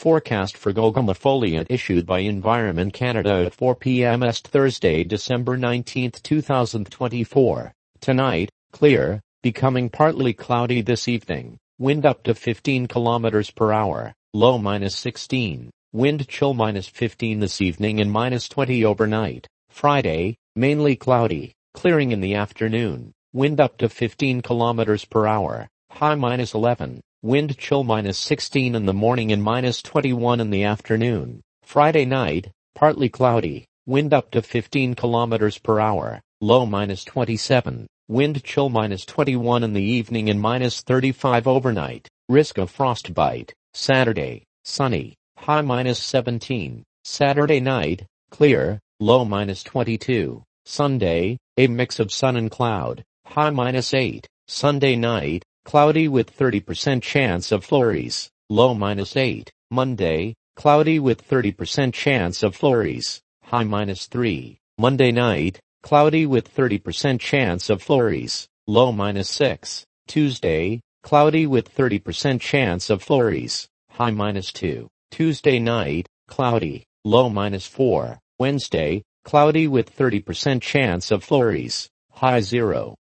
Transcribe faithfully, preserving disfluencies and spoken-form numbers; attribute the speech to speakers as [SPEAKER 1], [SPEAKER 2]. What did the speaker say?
[SPEAKER 1] Forecast for Gogama Foliot issued by Environment Canada at four p m Est Thursday, December nineteenth, two thousand twenty-four. Tonight, clear, becoming partly cloudy this evening. Wind up to fifteen kilometers per hour, low minus sixteen. Wind chill minus fifteen this evening and minus twenty overnight. Friday, mainly cloudy, clearing in the afternoon. Wind up to fifteen kilometers per hour, high minus eleven. Wind chill minus sixteen in the morning and minus twenty-one in the afternoon. Friday night, partly cloudy, wind up to fifteen kilometers per hour, low minus twenty-seven. Wind chill minus twenty-one in the evening and minus thirty-five overnight. Risk of frostbite. Saturday, sunny, high minus seventeen. Saturday night, clear, low minus twenty-two. Sunday, a mix of sun and cloud, high minus eight. Sunday night, cloudy with thirty percent chance of flurries, low minus eight. Monday, cloudy with thirty percent chance of flurries, high minus three. Monday night, cloudy with thirty percent chance of flurries, low minus six. Tuesday, cloudy with thirty percent chance of flurries, high minus two. Tuesday night, cloudy, low minus four. Wednesday, cloudy with thirty percent chance of flurries, high zero.